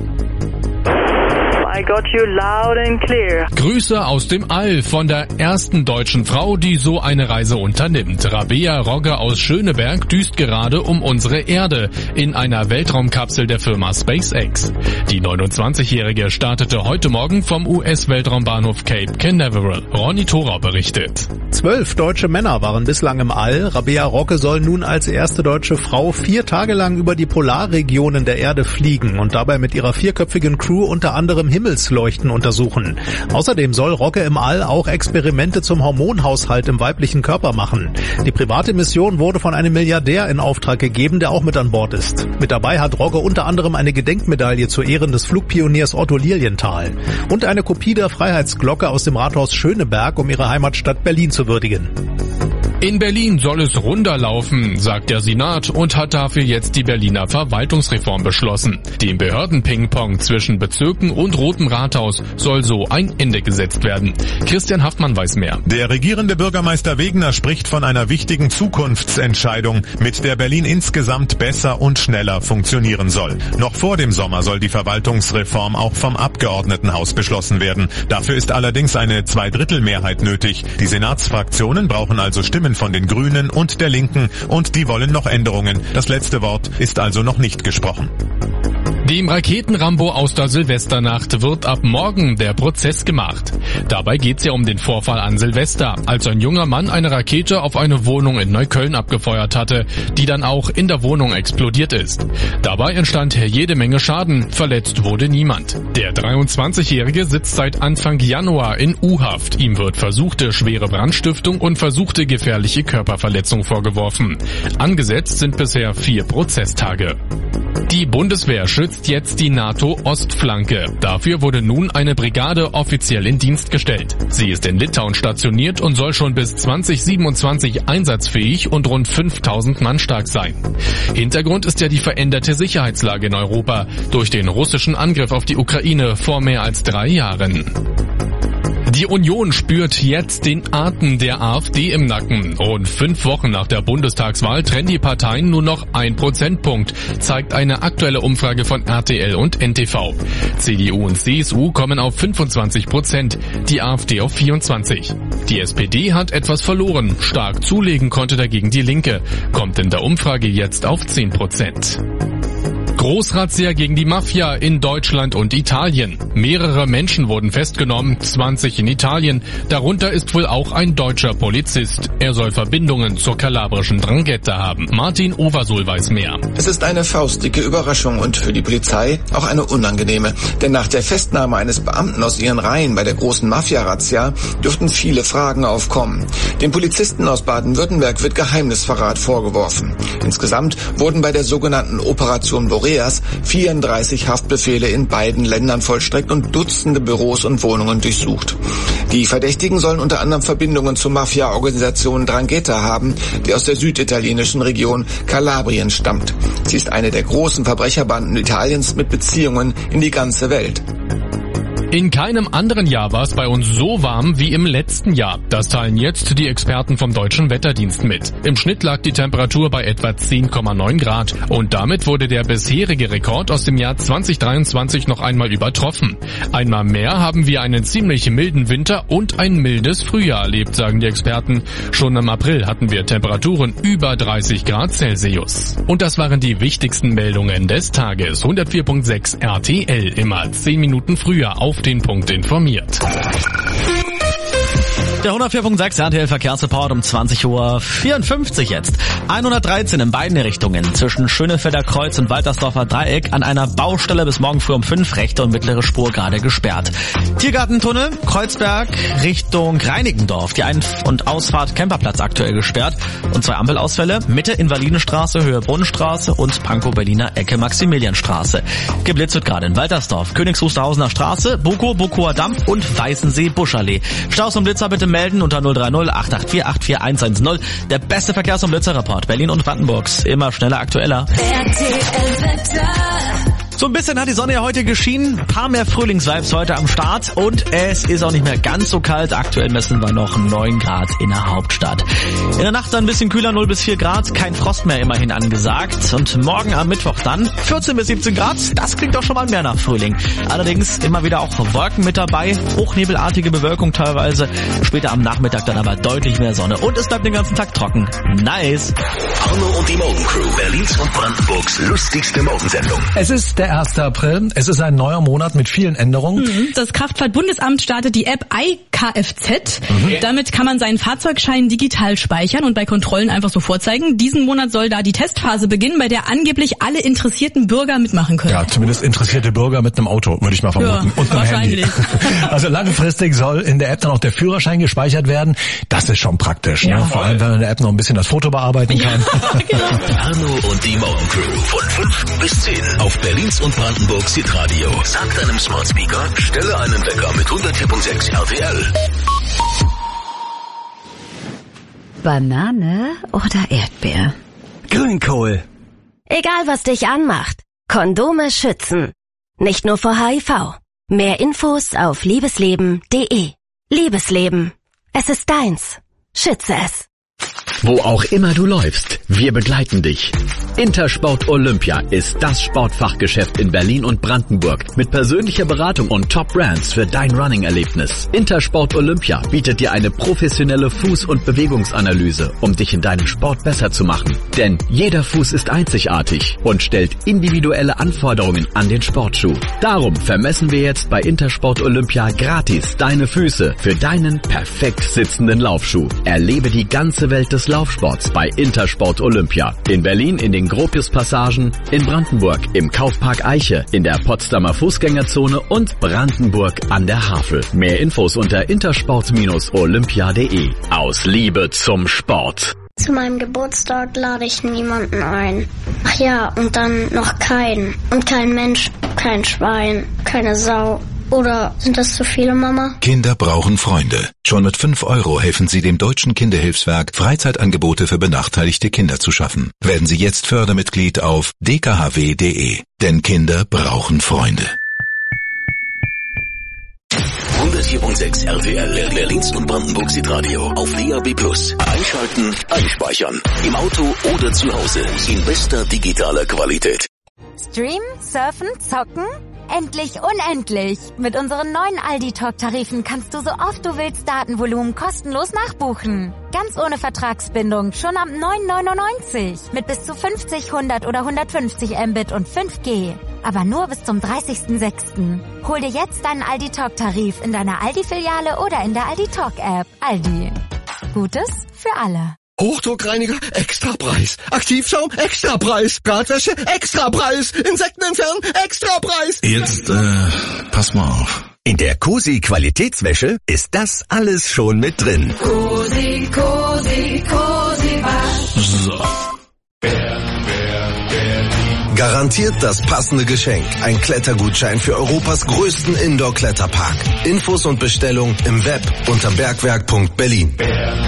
Speaker 15: I got you loud and clear.
Speaker 14: Grüße aus dem All von der ersten deutschen Frau, die so eine Reise unternimmt. Rabea Rogge aus Schöneberg düst gerade um unsere Erde in einer Weltraumkapsel der Firma SpaceX. Die neunundzwanzigjährige startete heute Morgen vom U S-Weltraumbahnhof Cape Canaveral. Ronny Thorau berichtet.
Speaker 16: Zwölf deutsche Männer waren bislang im All. Rabea Rogge soll nun als erste deutsche Frau vier Tage lang über die Polarregionen der Erde fliegen und dabei mit ihrer vierköpfigen Crew unter anderem Himmelsleuchten untersuchen. Außerdem soll Rogge im All auch Experimente zum Hormonhaushalt im weiblichen Körper machen. Die private Mission wurde von einem Milliardär in Auftrag gegeben, der auch mit an Bord ist. Mit dabei hat Rogge unter anderem eine Gedenkmedaille zu Ehren des Flugpioniers Otto Lilienthal und eine Kopie der Freiheitsglocke aus dem Rathaus Schöneberg, um ihre Heimatstadt Berlin zu würdigen.
Speaker 14: In Berlin soll es runterlaufen, sagt der Senat und hat dafür jetzt die Berliner Verwaltungsreform beschlossen. Dem Behörden-Ping-Pong zwischen Bezirken und Rotem Rathaus soll so ein Ende gesetzt werden. Christian Haffmann weiß mehr.
Speaker 17: Der regierende Bürgermeister Wegner spricht von einer wichtigen Zukunftsentscheidung, mit der Berlin insgesamt besser und schneller funktionieren soll. Noch vor dem Sommer soll die Verwaltungsreform auch vom Abgeordnetenhaus beschlossen werden. Dafür ist allerdings eine Zweidrittelmehrheit nötig. Die Senatsfraktionen brauchen also Stimmen von den Grünen und der Linken und die wollen noch Änderungen. Das letzte Wort ist also noch nicht gesprochen.
Speaker 14: Dem Raketenrambo aus der Silvesternacht wird ab morgen der Prozess gemacht. Dabei geht's ja um den Vorfall an Silvester, als ein junger Mann eine Rakete auf eine Wohnung in Neukölln abgefeuert hatte, die dann auch in der Wohnung explodiert ist. Dabei entstand jede Menge Schaden, verletzt wurde niemand. Der dreiundzwanzigjährige sitzt seit Anfang Januar in U-Haft. Ihm wird versuchte schwere Brandstiftung und versuchte gefährliche Körperverletzung vorgeworfen. Angesetzt sind bisher vier Prozesstage. Die Bundeswehr schützt jetzt die NATO-Ostflanke. Dafür wurde nun eine Brigade offiziell in Dienst gestellt. Sie ist in Litauen stationiert und soll schon bis zwanzig siebenundzwanzig einsatzfähig und rund fünftausend Mann stark sein. Hintergrund ist ja die veränderte Sicherheitslage in Europa durch den russischen Angriff auf die Ukraine vor mehr als drei Jahren. Die Union spürt jetzt den Atem der AfD im Nacken. Rund fünf Wochen nach der Bundestagswahl trennen die Parteien nur noch ein Prozentpunkt, zeigt eine aktuelle Umfrage von R T L und N T V. C D U und C S U kommen auf fünfundzwanzig Prozent, die AfD auf vierundzwanzig. Die S P D hat etwas verloren, stark zulegen konnte dagegen die Linke, kommt in der Umfrage jetzt auf zehn Prozent. Großrazzia gegen die Mafia in Deutschland und Italien. Mehrere Menschen wurden festgenommen, zwanzig in Italien. Darunter ist wohl auch ein deutscher Polizist. Er soll Verbindungen zur kalabrischen Drangheta haben. Martin Oversohl weiß mehr.
Speaker 18: Es ist eine faustdicke Überraschung und für die Polizei auch eine unangenehme. Denn nach der Festnahme eines Beamten aus ihren Reihen bei der großen Mafia-Razzia dürften viele Fragen aufkommen. Dem Polizisten aus Baden-Württemberg wird Geheimnisverrat vorgeworfen. Insgesamt wurden bei der sogenannten Operation Boreas vierunddreißig Haftbefehle in beiden Ländern vollstreckt und Dutzende Büros und Wohnungen durchsucht. Die Verdächtigen sollen unter anderem Verbindungen zur Mafia-Organisation Drangheta haben, die aus der süditalienischen Region Kalabrien stammt. Sie ist eine der großen Verbrecherbanden Italiens mit Beziehungen in die ganze Welt.
Speaker 14: In keinem anderen Jahr war es bei uns so warm wie im letzten Jahr. Das teilen jetzt die Experten vom Deutschen Wetterdienst mit. Im Schnitt lag die Temperatur bei etwa zehn Komma neun Grad. Und damit wurde der bisherige Rekord aus dem Jahr zwanzig dreiundzwanzig noch einmal übertroffen. Einmal mehr haben wir einen ziemlich milden Winter und ein mildes Frühjahr erlebt, sagen die Experten. Schon im April hatten wir Temperaturen über dreißig Grad Celsius. Und das waren die wichtigsten Meldungen des Tages. hundertvier Komma sechs R T L, immer zehn Minuten früher auf den Punkt informiert.
Speaker 4: Der hundertvier Komma sechs R T L Verkehrsreport um zwanzig Uhr vierundfünfzig jetzt. hundertdreizehn in beiden Richtungen zwischen Schönefelder Kreuz und Waltersdorfer Dreieck an einer Baustelle bis morgen früh um fünf, rechte und mittlere Spur gerade gesperrt. Tiergartentunnel, Kreuzberg Richtung Reinickendorf. Die Ein- und Ausfahrt Camperplatz aktuell gesperrt. Und zwei Ampelausfälle, Mitte Invalidenstraße, Höhe Brunnenstraße und Pankow-Berliner Ecke Maximilianstraße. Geblitzt wird gerade in Waltersdorf, Königs Wusterhausener Straße, Bukow, Bukower Damm und Weißensee-Buschallee. Staus und Blitzer bitte melden unter null drei null acht acht vier acht vier eins eins null. Der beste Verkehrs- und Blitzerreport Berlin und Brandenburgs. Immer schneller, aktueller.
Speaker 2: R T L-Wetter.
Speaker 4: So ein bisschen hat die Sonne ja heute geschienen. Ein paar mehr Frühlingsvibes heute am Start. Und es ist auch nicht mehr ganz so kalt. Aktuell messen wir noch neun Grad in der Hauptstadt. In der Nacht dann ein bisschen kühler, null bis vier Grad. Kein Frost mehr immerhin angesagt. Und morgen am Mittwoch dann vierzehn bis siebzehn Grad. Das klingt doch schon mal mehr nach Frühling. Allerdings immer wieder auch Wolken mit dabei. Hochnebelartige Bewölkung teilweise. Später am Nachmittag dann aber deutlich mehr Sonne. Und es bleibt den ganzen Tag trocken. Nice.
Speaker 3: Arno und die Morgencrew. Berlins und Brandenburgs lustigste Morgensendung.
Speaker 19: Es ist der erste April. Es ist ein neuer Monat mit vielen Änderungen.
Speaker 20: Das Kraftfahrtbundesamt startet die App iKFZ.
Speaker 19: Mhm.
Speaker 20: Damit kann man seinen Fahrzeugschein digital speichern und bei Kontrollen einfach so vorzeigen. Diesen Monat soll da die Testphase beginnen, bei der angeblich alle interessierten Bürger mitmachen können.
Speaker 19: Ja, zumindest interessierte Bürger mit einem Auto, würde ich mal vermuten.
Speaker 20: Ja,
Speaker 19: und einem Handy. Also langfristig soll in der App dann auch der Führerschein gespeichert werden. Das ist schon praktisch. Ja, ne? Vor allem, wenn man in der App noch ein bisschen das Foto bearbeiten kann.
Speaker 20: Ja, genau.
Speaker 3: Arno und die Morgencrew von fünf bis zehn auf Berlins und Brandenburgs Hitradio. Sag deinem Smart Speaker, stelle einen Wecker mit hundertvier Komma sechs R T L.
Speaker 21: Banane oder Erdbeer?
Speaker 22: Grünkohl.
Speaker 23: Egal was dich anmacht, Kondome schützen. Nicht nur vor H I V. Mehr Infos auf liebesleben punkt de. Liebesleben. Es ist deins. Schütze es.
Speaker 24: Wo auch immer du läufst, wir begleiten dich. Intersport Olympia ist das Sportfachgeschäft in Berlin und Brandenburg mit persönlicher Beratung und Top-Brands für dein Running-Erlebnis. Intersport Olympia bietet dir eine professionelle Fuß- und Bewegungsanalyse, um dich in deinem Sport besser zu machen. Denn jeder Fuß ist einzigartig und stellt individuelle Anforderungen an den Sportschuh. Darum vermessen wir jetzt bei Intersport Olympia gratis deine Füße für deinen perfekt sitzenden Laufschuh. Erlebe die ganze Welt des Laufsports bei Intersport Olympia. In Berlin in den Gropius-Passagen, in Brandenburg im Kaufpark Eiche, in der Potsdamer Fußgängerzone und Brandenburg an der Havel. Mehr Infos unter intersport olympia punkt de. Aus Liebe zum Sport.
Speaker 25: Zu meinem Geburtstag lade ich niemanden ein. Ach ja, und dann noch keinen. Und kein Mensch, kein Schwein, keine Sau. Oder sind das zu viele, Mama?
Speaker 26: Kinder brauchen Freunde. Schon mit fünf Euro helfen Sie dem Deutschen Kinderhilfswerk, Freizeitangebote für benachteiligte Kinder zu schaffen. Werden Sie jetzt Fördermitglied auf d k h w punkt de. Denn Kinder brauchen Freunde.
Speaker 3: hundertvier Komma sechs R T L, Berlins und Brandenburgs Hitradio auf D A B plus. Einschalten, einspeichern. Im Auto oder zu Hause. In bester digitaler Qualität.
Speaker 27: Streamen, surfen, zocken? Endlich unendlich! Mit unseren neuen Aldi-Talk-Tarifen kannst du so oft du willst Datenvolumen kostenlos nachbuchen. Ganz ohne Vertragsbindung, schon ab neun neunundneunzig. Mit bis zu fünfzig, hundert oder hundertfünfzig Mbit und fünf G. Aber nur bis zum dreißigsten sechsten Hol dir jetzt deinen Aldi-Talk-Tarif in deiner Aldi-Filiale oder in der Aldi-Talk-App. Aldi. Gutes für alle.
Speaker 28: Hochdruckreiniger, Extrapreis. Aktivschaum, Extrapreis. Bratwäsche, Extrapreis. Insekten entfernen, Extrapreis.
Speaker 29: Jetzt, äh, pass mal auf.
Speaker 30: In der Cosi Qualitätswäsche ist das alles schon mit drin.
Speaker 2: Cosi, Cosi, Cosi Wasch.
Speaker 29: So.
Speaker 31: Garantiert das passende Geschenk. Ein Klettergutschein für Europas größten Indoor-Kletterpark. Infos und Bestellung im Web unter bergwerk punkt berlin.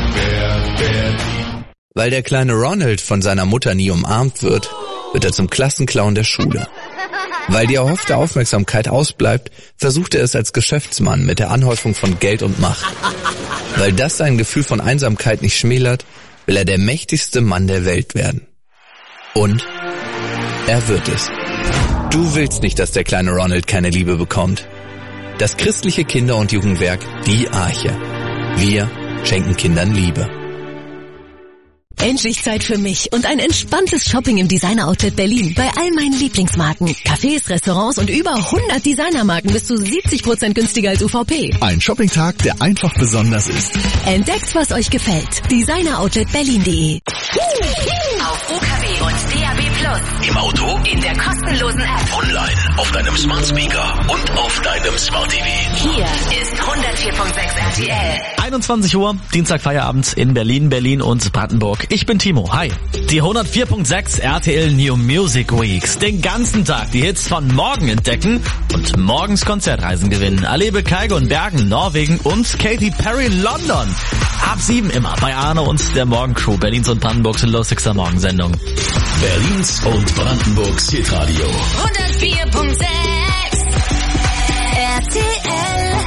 Speaker 32: Weil der kleine Ronald von seiner Mutter nie umarmt wird, wird er zum Klassenclown der Schule.
Speaker 1: Weil die erhoffte Aufmerksamkeit ausbleibt, versucht er es als Geschäftsmann mit der Anhäufung von Geld und Macht. Weil das sein Gefühl von Einsamkeit nicht schmälert, will er der mächtigste Mann der Welt werden. Und er wird es. Du willst nicht, dass der kleine Ronald keine Liebe bekommt. Das christliche Kinder- und Jugendwerk Die Arche. Wir schenken Kindern Liebe.
Speaker 5: Endlich Zeit für mich und ein entspanntes Shopping im Designer-Outlet Berlin bei all meinen Lieblingsmarken. Cafés, Restaurants und über hundert Designermarken bis zu siebzig Prozent günstiger als U V P.
Speaker 6: Ein Shoppingtag, der einfach besonders ist.
Speaker 5: Entdeckt, was euch gefällt. Designer Outlet Berlin punkt de.
Speaker 7: Auf U K W und D A B Plus.
Speaker 3: Im Auto,
Speaker 7: in der kostenlosen App.
Speaker 3: Online, auf deinem Smart Speaker und auf deinem Smart T V.
Speaker 7: Hier ist hundertvier Komma sechs R T L.
Speaker 4: einundzwanzig Uhr, Dienstag Feierabend in Berlin, Berlin und Brandenburg. Ich bin Timo, hi. Die hundertvier Komma sechs R T L New Music Weeks. Den ganzen Tag die Hits von morgen entdecken und morgens Konzertreisen gewinnen. Erlebe Kygo in Bergen, Norwegen und Katy Perry London. Ab sieben immer bei Arno und der Morgencrew, Berlins und Brandenburgs lustigster Morgensendung.
Speaker 3: Berlins und Brandenburgs Hitradio.
Speaker 7: hundertvier Komma sechs R T L.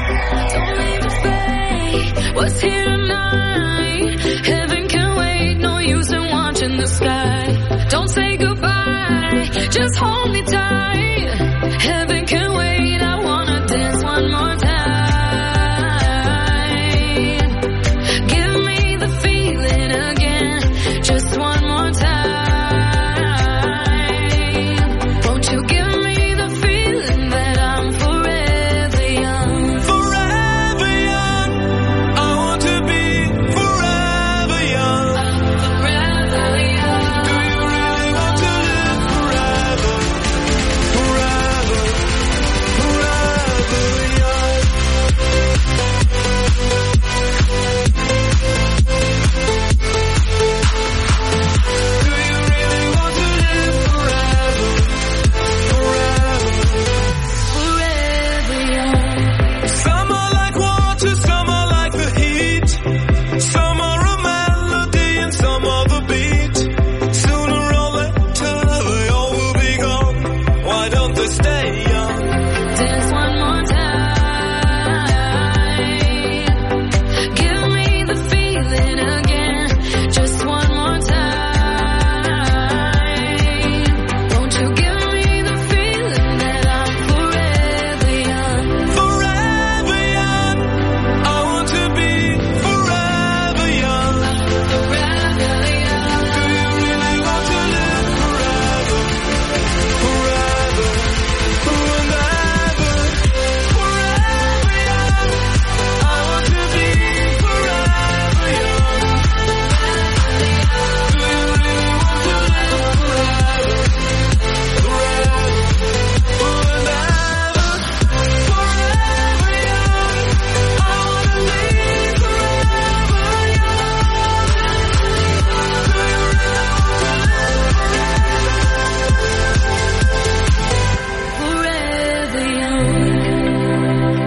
Speaker 8: What's here tonight? Heaven can wait, no use in watching the sky. Don't say goodbye, just hold me tight. Heaven can wait, I wanna dance one more time. Give me the feeling again, just one more time. Won't you give me the feeling that I'm forever young? Forever young. I want to be forever young. Forever young. Do you really want to live forever? Forever, forever young. Do you really want to live forever? Forever, forever young. Some are like water, some are like the heat. Some are a melody and some are the beat. Sooner or later they all will be gone. Why don't they stay young? Dance one more time. Give me the feeling again, just one more time. Won't you give me the feeling that I'm forever young? Forever young. I want to be forever young. Forever young. Do you really want to live forever? Forever, forever, forever young. I want to be forever young. Do you really want to live forever? Forever, forever, forever young. I want to be forever young. Forever young.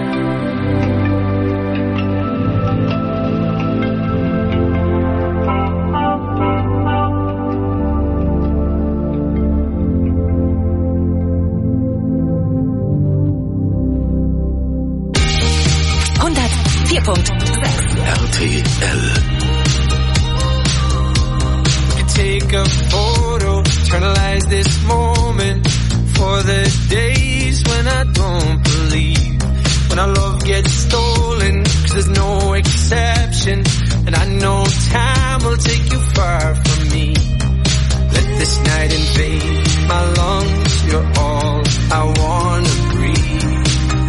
Speaker 7: hundertvier Komma sechs
Speaker 3: R T L.
Speaker 9: Take a photo, eternalize this moment for the days when I don't believe, when our love gets stolen, 'cause there's no exception, and I know time will take you far from me. Let this night invade my lungs, you're all I wanna breathe.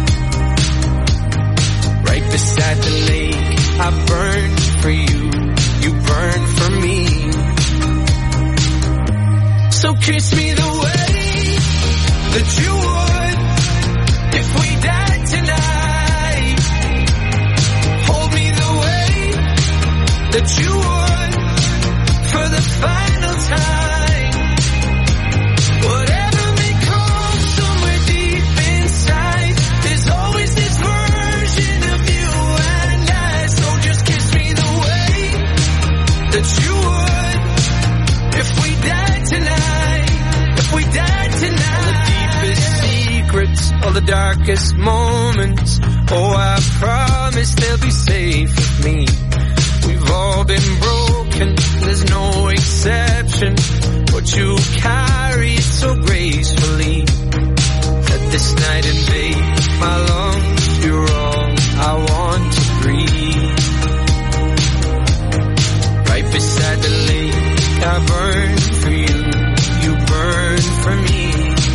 Speaker 9: Right beside the lake, I burn for you, you burn for me. So kiss me the way that you would if we died tonight. Hold me the way that you would for the final time. Whatever may come somewhere deep inside, there's always this version of you and I. So just kiss me the way that you would if we died tonight. darkest moments. Oh, I promise they'll be safe with me. We've all been broken, there's no exception. But you carry it so gracefully. Let this night invade my lungs. You're all I want to breathe. Right beside the lake, I burn for you. You burn for me.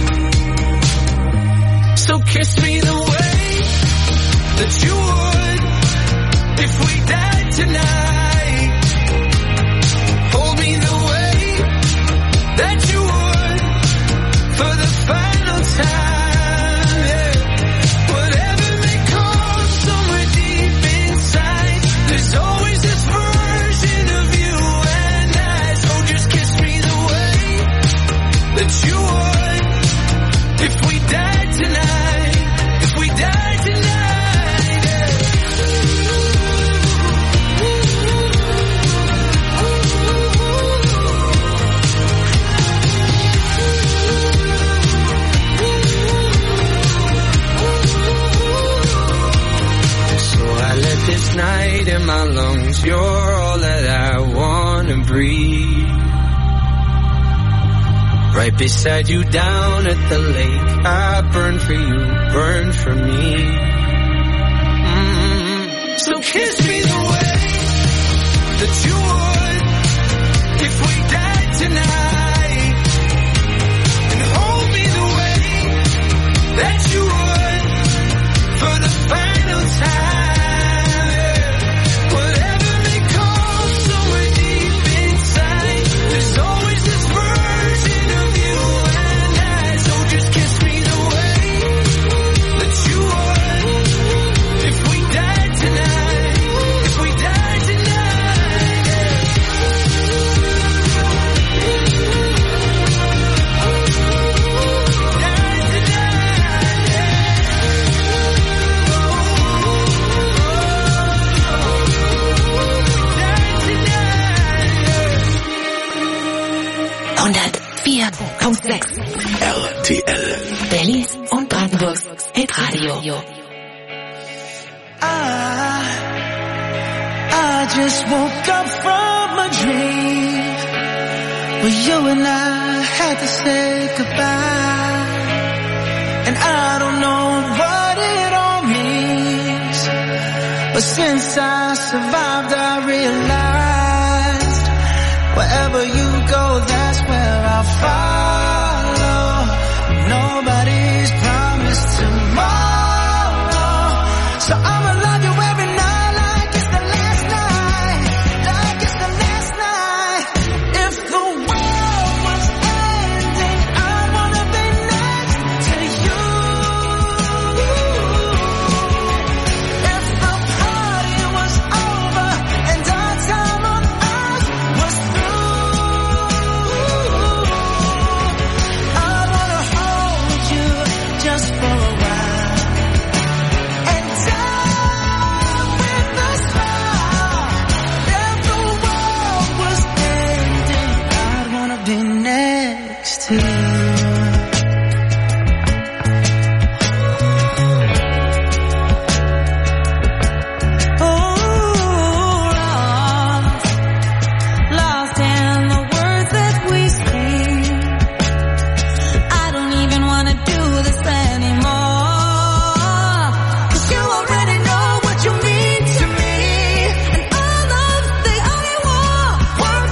Speaker 9: So kiss me the way that you would if we died tonight. Hold me the way that you would for the final time, yeah. Whatever may come somewhere deep inside, there's always this version of you and I. So just kiss me the way that you would if we died tonight, if we died tonight, yeah. So I let this night in my lungs, you're all that I wanna breathe. Right beside you down at the lake, I burn for you, burn for me. Mm-hmm. So kiss me the way that you would if we died tonight, and hold me the way that you would for the final time, yeah. Whatever may come somewhere deep inside, there's always this version of you and I. So just kiss me the way that you would if we died tonight, if we died tonight, yeah. Died tonight, yeah.
Speaker 5: hundertvier Punkt sechs
Speaker 3: R T L.
Speaker 5: Berlins und Brandenburgs Hitradio.
Speaker 8: I, I just woke up from a dream where you and I had to say goodbye. And I don't know what it all means, but since I survived I realized wherever you go, that's where I'll find.